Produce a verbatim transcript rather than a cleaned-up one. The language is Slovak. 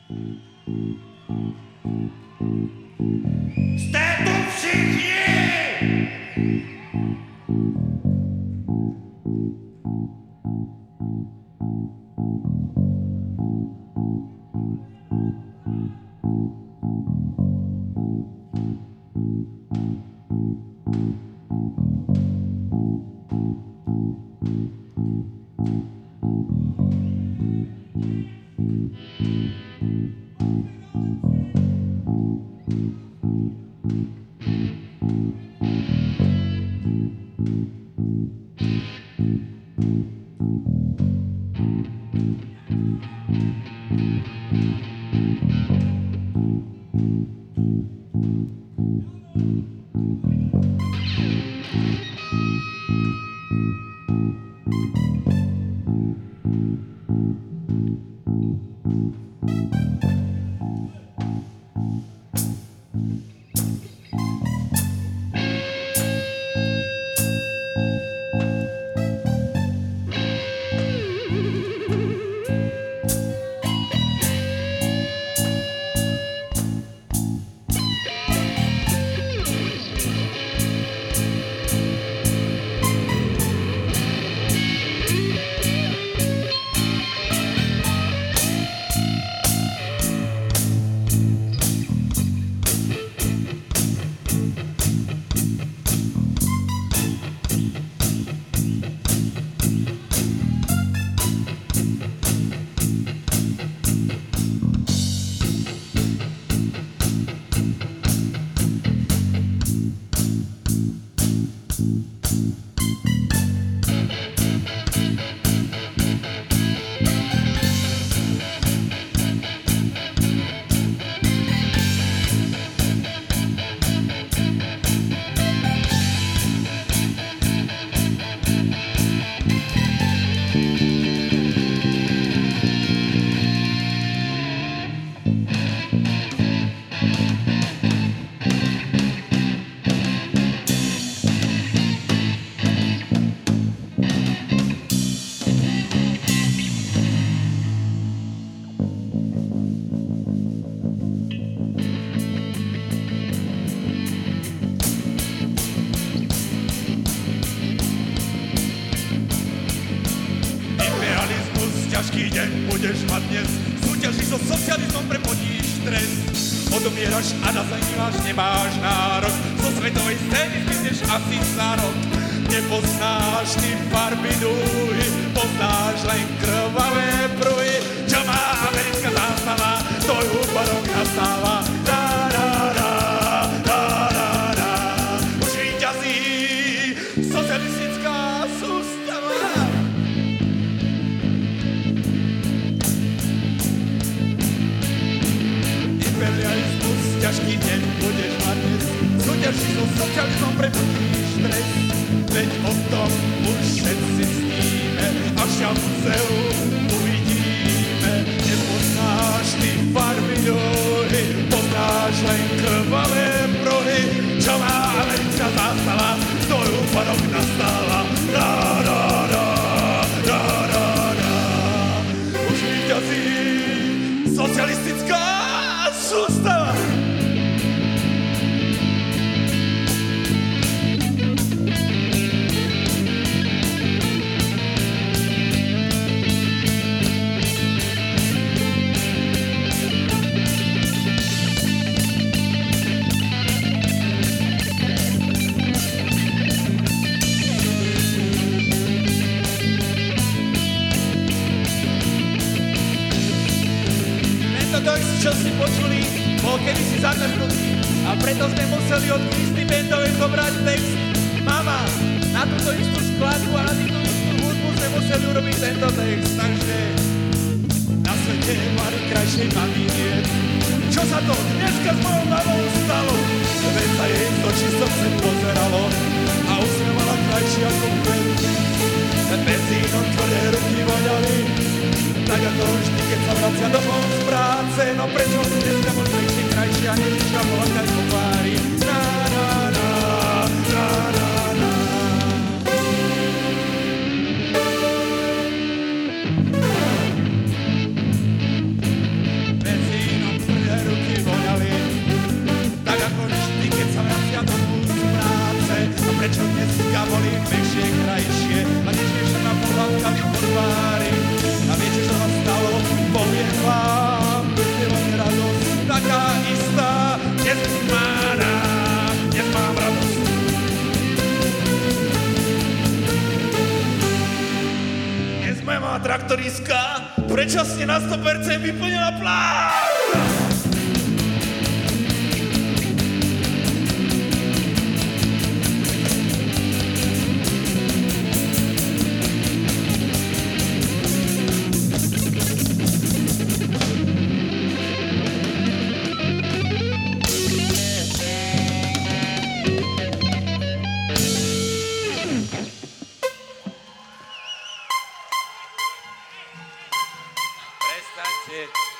Jste tu všichni! ťažký deň budeš mať dnes. Súťažíš so socializmom, prepodíš stres. Odomieraš a na zanímáš, nemáš nárok. Zo svetovej scény zmizneš asi za rok. Nepoznáš ty farby dúhy, poznáš len krvavé pruhy. Čo má americká zástava, tvoj úpadok nastáva. Dá, dá, dá, dá, dá, dá. Už víťazí socialistická sústava. Imperializmus, ťažký deň budeš mať dnes. Súťažíš so socializmom, prepodíš stres. Veď o tom už všetci sníme a šanceu uvidíme. Nepoznáš ty farby dúhy, poznáš len krvavé pruhy. Čo má americká zástava, tvoj úpadok nastáva. Dá, dá, dá, dá, dá, dá. Už víťazí socialistická sústava. Čo si počuli, bol kedysi zakrknutý a preto sme museli od Kristy Bendovej zobrať text. Mama, na túto istú skladbu a na túto istú hudbu sme museli urobiť tento text. Takže na svete mali krajšej mami nie. Čo sa to dneska s mojou mamou stalo? Veď sa jej to čisto sem pozeralo a usmievala krajšie ako kvet. Benzínom tvrdé ruky voňali, tak ako vždy, keď sa vracia domov z práce. No prečo dneska možno ešte krajšia, než išla plakať po tvári. Na, na, na, na, na, na. Benzín Mama traktoristka, predčasne na sto percent vyplnená plán! Prestaňte.